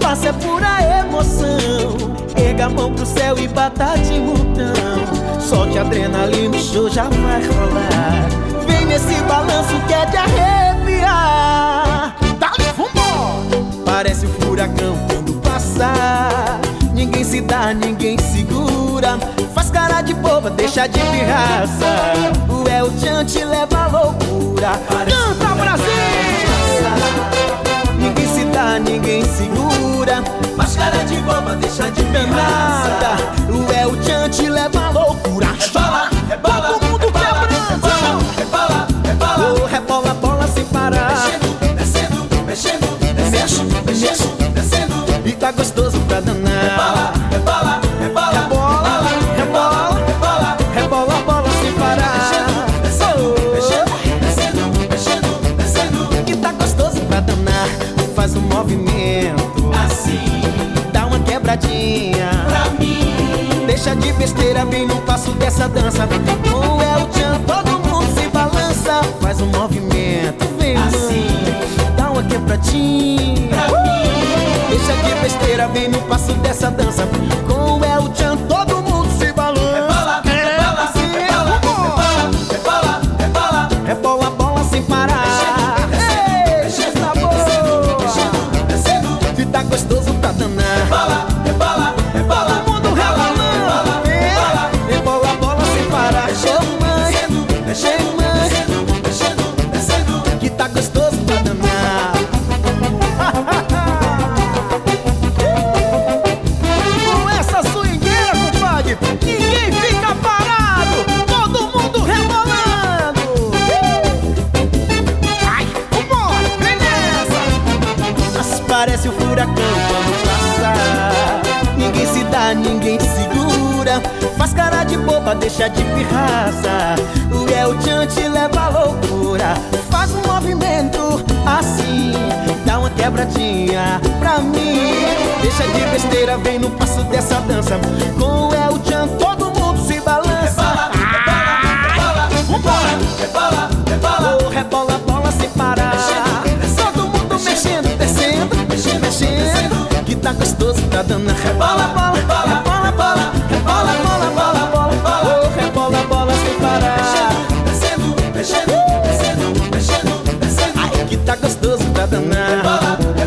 faço é pura emoção. Erga a mão pro céu e bata de montão. Solte a adrenalina, o show já vai rolar. Vem nesse balanço que é de arrepiar. Dá-lhe vambora! Parece um furacão quando passar. Ninguém se dá, ninguém segura. Faz cara de boba, deixa de pirraça. O El Chan te leva à loucura. Canta, Brasil! Ninguém se dá, ninguém segura. Faz cara de boba, deixa de Danada, pirraça. o El Chan te leva à loucura. Rebola, rebola, todo mundo quebrando. rebola, rebola, Oh, rebola a bola sem parar. descendo, mexendo, descendo, mexendo, descendo. E tá gostoso pra danar. Rebola, rebola, Rebola, rebola, rebola, rebola a bola sem parar. descendo, mexendo, descendo, descendo. E tá gostoso pra danar. Faz um movimento, Assim, dá uma quebradinha. pra mim, Deixa de besteira, vem no passo dessa dança. Com o El Chan todo mundo se balança. Faz um movimento, vem Assim. mãe, dá uma quebradinha. pra mim. Deixa de besteira, vem no passo dessa dança. Com o El Chan todo mundo se balança. Rebola, rebola, Assim, rebola, rebola, rebola, rebola a bola sem parar. Ei, mexendo, tá boa. mexendo, descendo. E tá gostoso pra danar. Rebola, rebola, rebola, Todo mundo rebolando. Rebola a bola sem parar. Show, mãe. mexendo, mãe. descendo, descendo. Que tá gostoso pra danar. Com essa swingueira, compadre, ninguém fica parado. Todo mundo rebolando. Ai, vambora! Vem nessa! Mas parece um furacão quando passar. Ninguém se dá, ninguém segura. Faz cara de boba, deixa de pirraça. O El Chan te leva à loucura. Faz um movimento assim, dá uma quebradinha pra mim. Deixa de besteira, vem no passo dessa dança. Com o El Chan todo mundo se balança. Vambora, rebola, rebola, Oh, rebola a bola sem parar. Todo mundo mexendo, descendo, mexendo. Que tá gostoso pra danar. Rebola a bola, rebola a bola, rebola a bola, bola, bola. Oh, rebola a bola sem parar. descendo, mexendo, descendo, mexendo, descendo. Ai, que tá gostoso pra danar. Rebola,